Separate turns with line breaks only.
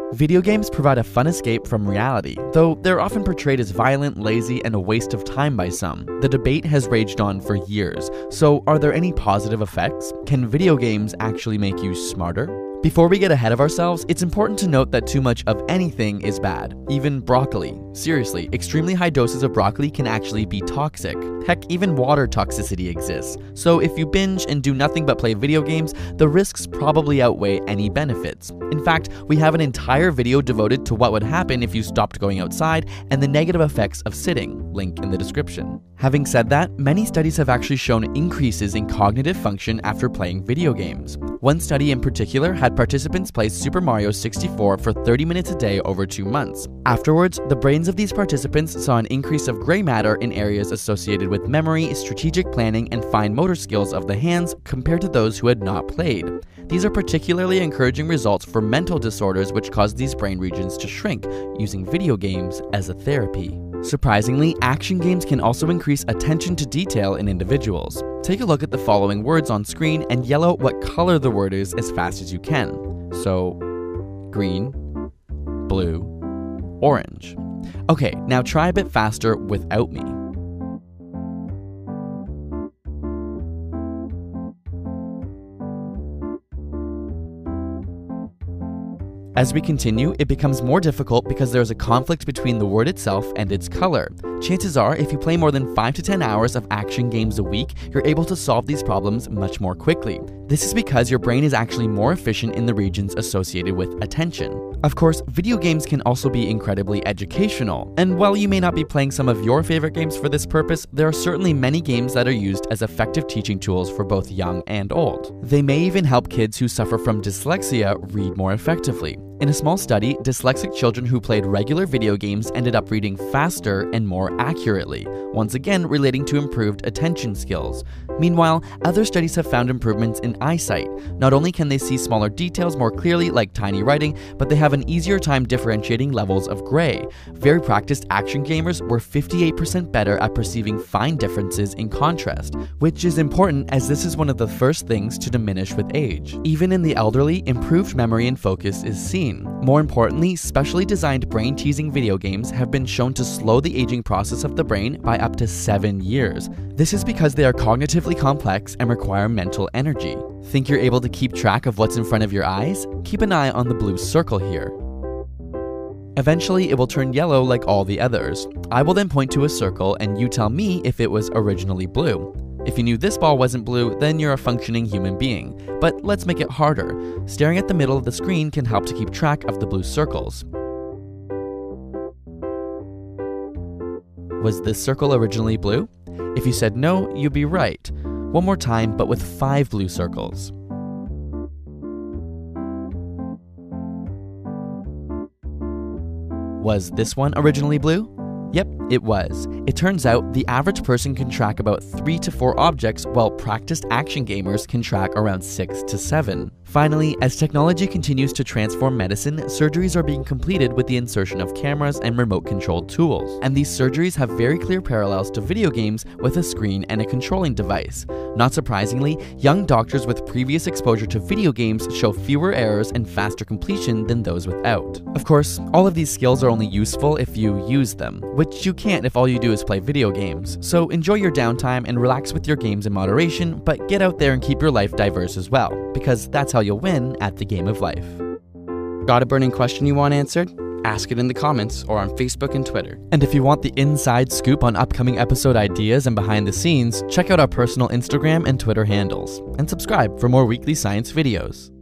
Video games provide a fun escape from reality, though they're often portrayed as violent, lazy, and a waste of time by some. The debate has raged on for years, so are there any positive effects? Can video games actually make you smarter? Before we get ahead of ourselves, it's important to note that too much of anything is bad. Even broccoli. Seriously, extremely high doses of broccoli can actually be toxic. Heck, even water toxicity exists. So if you binge and do nothing but play video games, the risks probably outweigh any benefits. In fact, we have an entire video devoted to what would happen if you stopped going outside and the negative effects of sitting, link in the description. Having said that, many studies have actually shown increases in cognitive function after playing video games. One study in particular had participants play Super Mario 64 for 30 minutes a day over 2 months. Afterwards, the brains of these participants saw an increase of gray matter in areas associated with memory, strategic planning, and fine motor skills of the hands compared to those who had not played. These are particularly encouraging results for mental disorders which cause these brain regions to shrink, using video games as a therapy. Surprisingly, action games can also increase attention to detail in individuals. Take a look at the following words on screen and yell out what color the word is as fast as you can. So, green, blue, orange. Okay, now try a bit faster without me. As we continue, it becomes more difficult because there is a conflict between the word itself and its color. Chances are, if you play more than 5 to 10 hours of action games a week, you're able to solve these problems much more quickly. This is because your brain is actually more efficient in the regions associated with attention. Of course, video games can also be incredibly educational, and while you may not be playing some of your favorite games for this purpose, there are certainly many games that are used as effective teaching tools for both young and old. They may even help kids who suffer from dyslexia read more effectively. In a small study, dyslexic children who played regular video games ended up reading faster and more accurately, once again relating to improved attention skills. Meanwhile, other studies have found improvements in eyesight. Not only can they see smaller details more clearly, like tiny writing, but they have an easier time differentiating levels of gray. Very practiced action gamers were 58% better at perceiving fine differences in contrast, which is important as this is one of the first things to diminish with age. Even in the elderly, improved memory and focus is seen. More importantly, specially designed brain-teasing video games have been shown to slow the aging process of the brain by up to 7 years. This is because they are cognitively complex and require mental energy. Think you're able to keep track of what's in front of your eyes? Keep an eye on the blue circle here. Eventually, it will turn yellow like all the others. I will then point to a circle and you tell me if it was originally blue. If you knew this ball wasn't blue, then you're a functioning human being. But let's make it harder. Staring at the middle of the screen can help to keep track of the blue circles. Was this circle originally blue? If you said no, you'd be right. One more time, but with 5 blue circles. Was this one originally blue? Yep, it was. It turns out the average person can track about 3 to 4 objects, while practiced action gamers can track around 6 to 7. Finally, as technology continues to transform medicine, surgeries are being completed with the insertion of cameras and remote-controlled tools. And these surgeries have very clear parallels to video games with a screen and a controlling device. Not surprisingly, young doctors with previous exposure to video games show fewer errors and faster completion than those without. Of course, all of these skills are only useful if you use them, which you can't if all you do is play video games. So enjoy your downtime and relax with your games in moderation, but get out there and keep your life diverse as well, because that's how you'll win at the game of life. Got a burning question you want answered? Ask it in the comments or on Facebook and Twitter. And if you want the inside scoop on upcoming episode ideas and behind the scenes, check out our personal Instagram and Twitter handles. And subscribe for more weekly science videos.